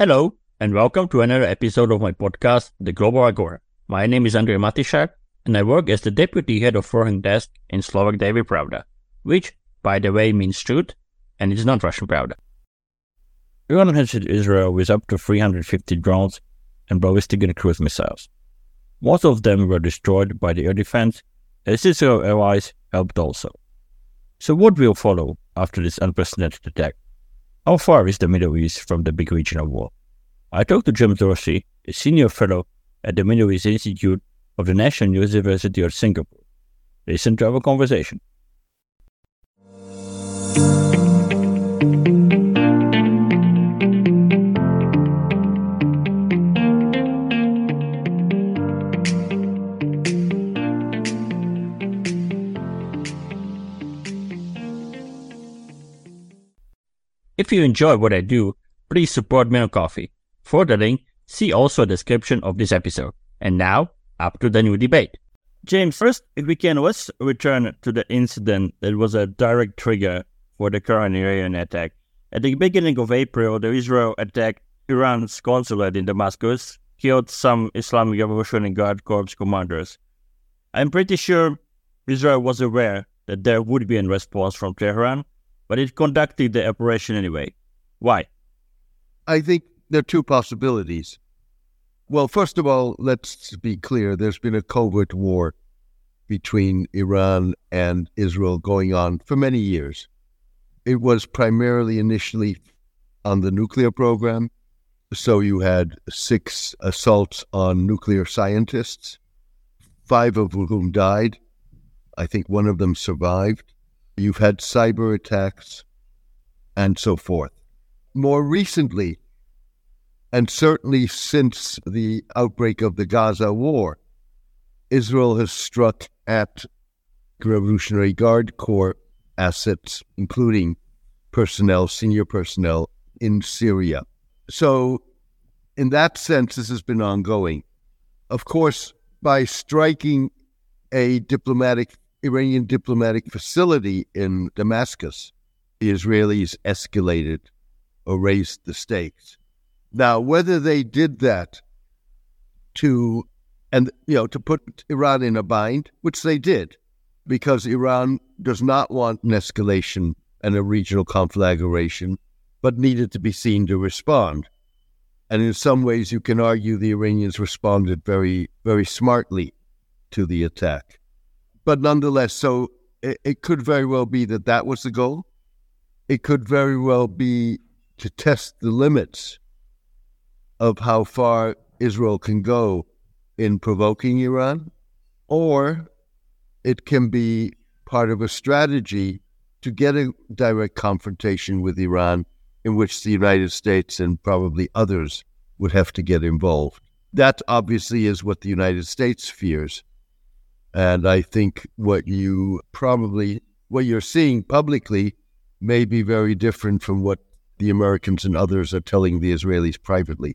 Hello, and welcome to another episode of my podcast, The Global Agora. My name is Andrej Matišak, and I work as the Deputy Head of Foreign Desk in Slovak Daily Pravda, which, by the way, means truth, and it's not Russian Pravda. Iran has hit Israel with up to 350 drones and ballistic and cruise missiles. Most of them were destroyed by the air defense, as Israel allies helped also. So what will follow after this unprecedented attack? How far is the Middle East from the big regional war? I talked to James Dorsey, a senior fellow at the Middle East Institute of the National University of Singapore. Listen to our conversation. If you enjoy what I do, please support me on Ko-fi. For the link, see also a description of this episode. And now, up to the new debate. James, first, if we can, let's return to the incident that was a direct trigger for the current Iranian attack. At the beginning of April, the Israel attacked Iran's consulate in Damascus, killed some Islamic Revolutionary Guard Corps commanders. I'm pretty sure Israel was aware that there would be a response from Tehran, but it conducted the operation anyway. Why? I think there are two possibilities. Well, first of all, let's be clear. There's been a covert war between Iran and Israel going on for many years. It was primarily initially on the nuclear program. So you had 6 assaults on nuclear scientists, 5 of whom died. I think one of them survived. You've had cyber attacks and so forth. More recently, and certainly since the outbreak of the Gaza war, Israel has struck at Revolutionary Guard Corps assets, including personnel, senior personnel in Syria. So in that sense, this has been ongoing. Of course, by striking a Iranian diplomatic facility in Damascus, the Israelis escalated or raised the stakes. Now, whether they did that to put Iran in a bind, which they did, because Iran does not want an escalation and a regional conflagration, but needed to be seen to respond. And in some ways, you can argue the Iranians responded very, very smartly to the attack. But nonetheless, so it could very well be that was the goal. It could very well be to test the limits of how far Israel can go in provoking Iran, or it can be part of a strategy to get a direct confrontation with Iran in which the United States and probably others would have to get involved. That obviously is what the United States fears. And I think what you're seeing publicly may be very different from what the Americans and others are telling the Israelis privately.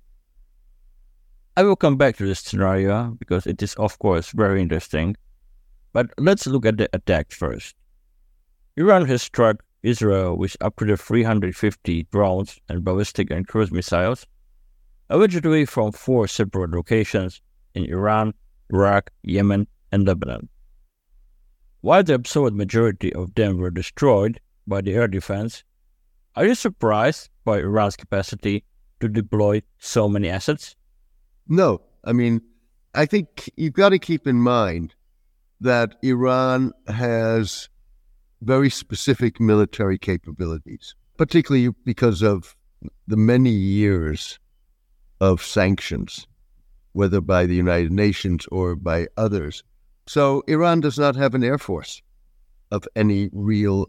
I will come back to this scenario because it is, of course, very interesting. But let's look at the attack first. Iran has struck Israel with up to 350 drones and ballistic and cruise missiles, allegedly from 4 separate locations in Iran, Iraq, Yemen, and Lebanon. While the absolute majority of them were destroyed by the air defense, are you surprised by Iran's capacity to deploy so many assets? No. I mean, I think you've got to keep in mind that Iran has very specific military capabilities, particularly because of the many years of sanctions, whether by the United Nations or by others. So Iran does not have an air force of any real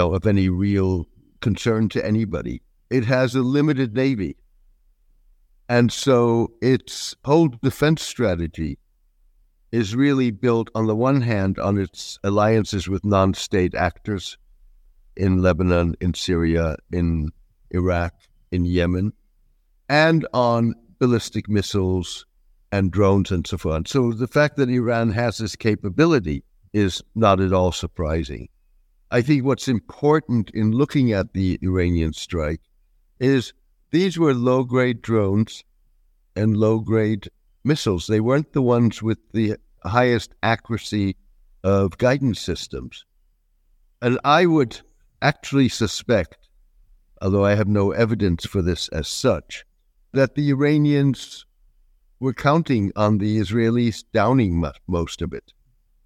concern to anybody. It has a limited navy. And so its whole defense strategy is really built, on the one hand, on its alliances with non-state actors in Lebanon, in Syria, in Iraq, in Yemen, and on ballistic missiles and drones and so on. So the fact that Iran has this capability is not at all surprising. I think what's important in looking at the Iranian strike is These were low-grade drones and low-grade missiles. They weren't the ones with the highest accuracy of guidance systems. And I would actually suspect, although I have no evidence for this as such, that the Iranians were counting on the Israelis downing most of it.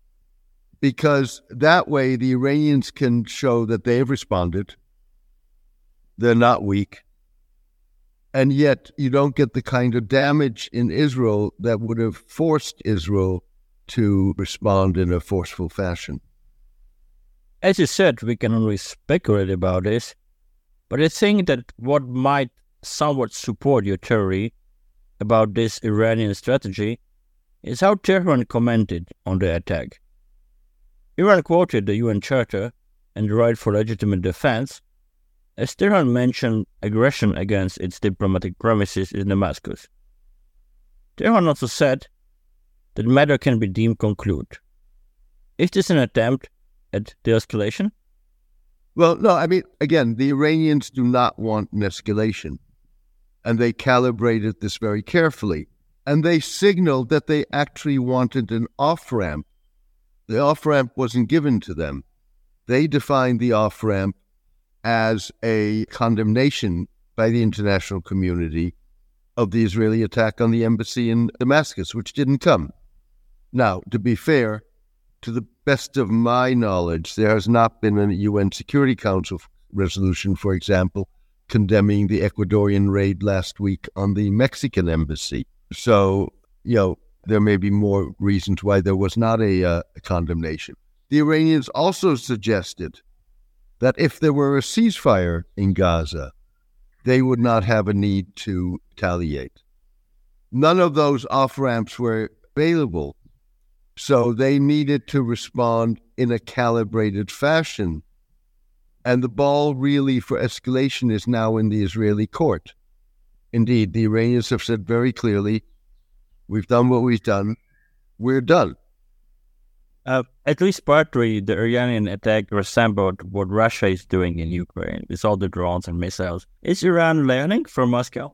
Because that way the Iranians can show that they have responded, they're not weak, and yet you don't get the kind of damage in Israel that would have forced Israel to respond in a forceful fashion. As you said, we can only speculate about this, but I think that what might somewhat support your theory about this Iranian strategy is how Tehran commented on the attack. Iran quoted the UN Charter and the right for legitimate defense, as Tehran mentioned aggression against its diplomatic premises in Damascus. Tehran also said that the matter can be deemed concluded. Is this an attempt at de-escalation? Well, no, I mean, again, the Iranians do not want an escalation, and they calibrated this very carefully, and they signaled that they actually wanted an off-ramp. The off-ramp wasn't given to them. They defined the off-ramp as a condemnation by the international community of the Israeli attack on the embassy in Damascus, which didn't come. Now, to be fair, to the best of my knowledge, there has not been a UN Security Council resolution, for example, condemning the Ecuadorian raid last week on the Mexican embassy. So, there may be more reasons why there was not a condemnation. The Iranians also suggested that if there were a ceasefire in Gaza, they would not have a need to retaliate. None of those off-ramps were available, so they needed to respond in a calibrated fashion. And the ball really for escalation is now in the Israeli court. Indeed, the Iranians have said very clearly, we've done what we've done, we're done. At least partly, the Iranian attack resembled what Russia is doing in Ukraine with all the drones and missiles. Is Iran learning from Moscow?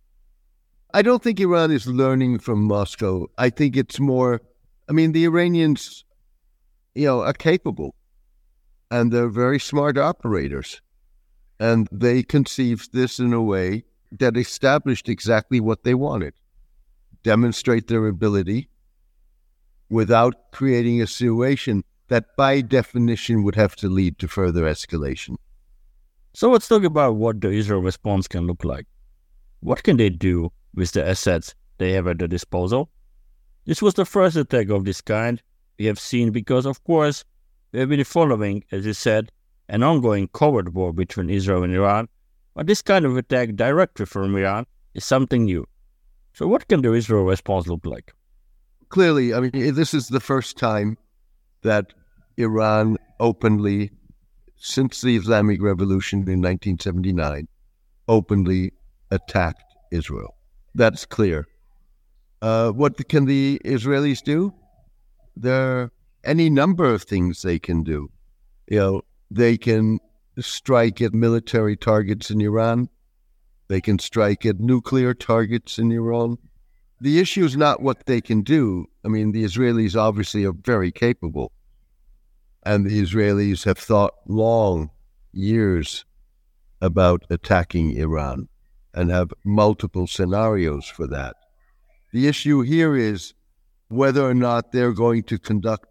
I don't think Iran is learning from Moscow. I think it's more, the Iranians, are capable, and they're very smart operators. And they conceived this in a way that established exactly what they wanted. Demonstrate their ability without creating a situation that by definition would have to lead to further escalation. So let's talk about what the Israel response can look like. What can they do with the assets they have at their disposal? This was the first attack of this kind we have seen because, of course, we have been following, as you said, an ongoing covert war between Israel and Iran, but this kind of attack directly from Iran is something new. So what can the Israel response look like? Clearly, this is the first time that Iran openly, since the Islamic Revolution in 1979, openly attacked Israel. That's clear. What can the Israelis do? There are any number of things they can do. They can strike at military targets in Iran. They can strike at nuclear targets in Iran. The issue is not what they can do. The Israelis obviously are very capable. And the Israelis have thought long, years, about attacking Iran and have multiple scenarios for that. The issue here is whether or not they're going to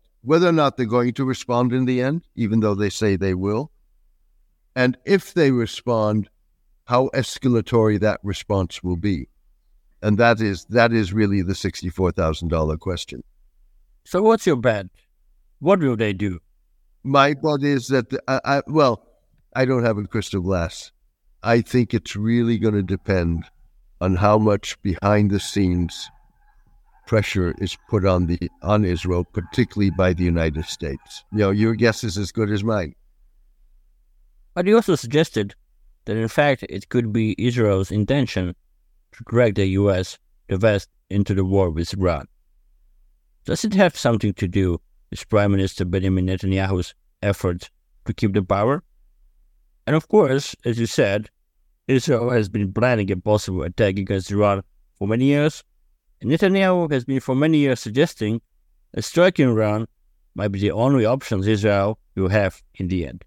respond in the end, even though they say they will. And if they respond, how escalatory that response will be. And that is really the $64,000 question. So what's your bet? What will they do? My bet is that, I don't have a crystal glass. I think it's really going to depend on how much behind the scenes pressure is put on Israel, particularly by the United States. Your guess is as good as mine. But you also suggested that in fact it could be Israel's intention to drag the US, the West, into the war with Iran. Does it have something to do with Prime Minister Benjamin Netanyahu's efforts to keep the power? And of course, as you said, Israel has been planning a possible attack against Iran for many years, and Netanyahu has been for many years suggesting that striking Iran might be the only options Israel will have in the end.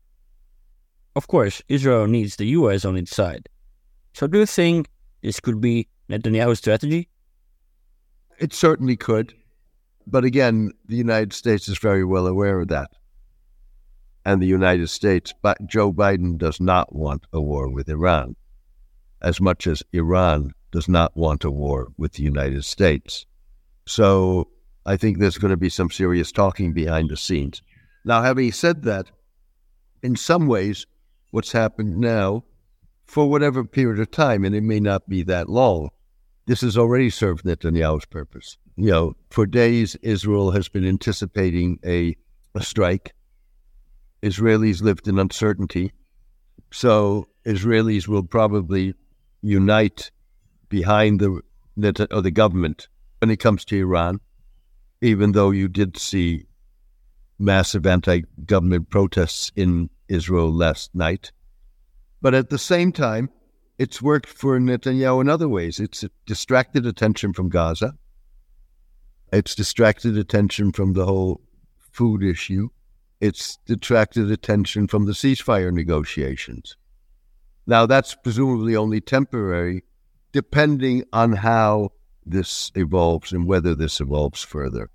Of course, Israel needs the US on its side. So do you think this could be Netanyahu's strategy? It certainly could. But again, the United States is very well aware of that. And the United States, but Joe Biden does not want a war with Iran, as much as Iran does not want a war with the United States. So I think there's going to be some serious talking behind the scenes. Now, having said that, in some ways, what's happened now, for whatever period of time, and it may not be that long, this has already served Netanyahu's purpose. For days, Israel has been anticipating a strike. Israelis lived in uncertainty. So Israelis will probably unite behind the government when it comes to Iran, even though you did see massive anti-government protests in Israel last night. But at the same time, it's worked for Netanyahu in other ways. It's distracted attention from Gaza. It's distracted attention from the whole food issue. It's detracted attention from the ceasefire negotiations. Now, that's presumably only temporary, depending on how this evolves and whether this evolves further.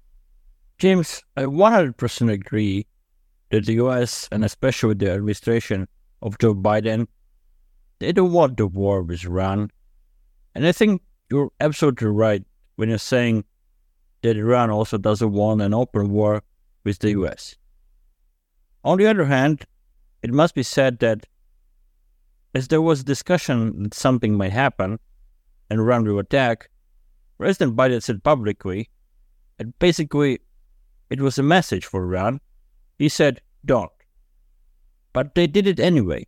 James, I 100% agree that the US, and especially the administration of Joe Biden, they don't want the war with Iran. And I think you're absolutely right when you're saying that Iran also doesn't want an open war with the US. On the other hand, it must be said that as there was discussion that something might happen and Iran will attack, President Biden said publicly, and basically it was a message for Iran. He said, don't. But they did it anyway.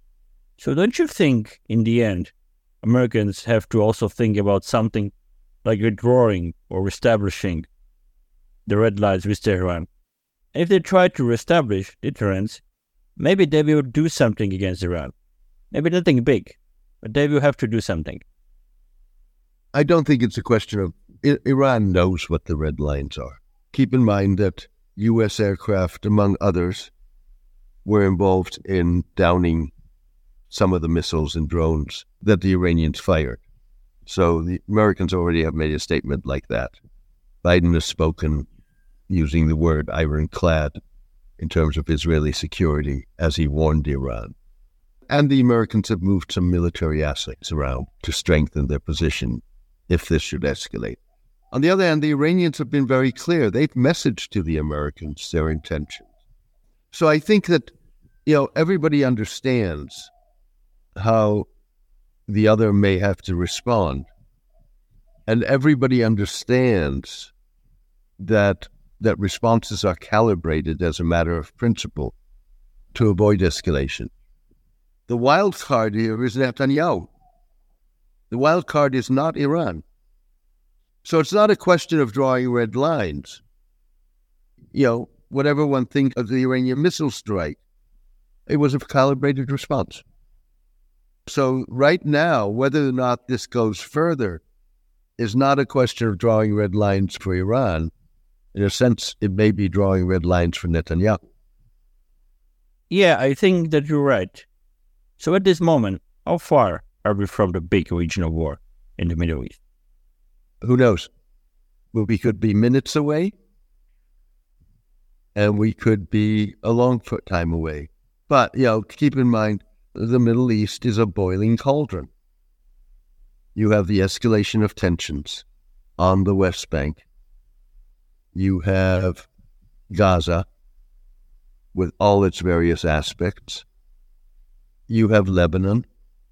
So don't you think, in the end, Americans have to also think about something like withdrawing or reestablishing the red lines with Tehran? And if they try to reestablish deterrence, maybe they will do something against Iran. Maybe nothing big, but they will have to do something. I don't think it's a question of... Iran knows what the red lines are. Keep in mind that U.S. aircraft, among others, were involved in downing some of the missiles and drones that the Iranians fired. So the Americans already have made a statement like that. Biden has spoken using the word ironclad in terms of Israeli security as he warned Iran. And the Americans have moved some military assets around to strengthen their position if this should escalate. On the other hand, the Iranians have been very clear. They've messaged to the Americans their intentions. So I think that, everybody understands how the other may have to respond. And everybody understands that responses are calibrated as a matter of principle to avoid escalation. The wild card here is Netanyahu. The wild card is not Iran. So it's not a question of drawing red lines. Whatever one thinks of the Iranian missile strike, it was a calibrated response. So right now, whether or not this goes further is not a question of drawing red lines for Iran. In a sense, it may be drawing red lines for Netanyahu. Yeah, I think that you're right. So at this moment, how far are we from the big regional war in the Middle East? Who knows? Well, we could be minutes away, and we could be a long time away. But, keep in mind, the Middle East is a boiling cauldron. You have the escalation of tensions on the West Bank. You have Gaza with all its various aspects. You have Lebanon.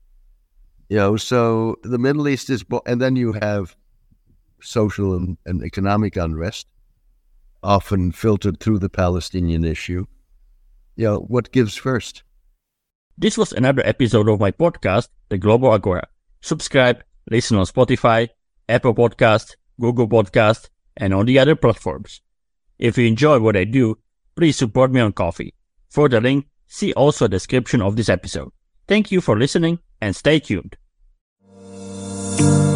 So the Middle East is... and then you have social and economic unrest, often filtered through the Palestinian issue. What gives first? This was another episode of my podcast, The Global Agora. Subscribe, listen on Spotify, Apple Podcast, Google Podcast, and on the other platforms. If you enjoy what I do, please support me on Ko-fi. For the link, see also a description of this episode. Thank you for listening, and stay tuned.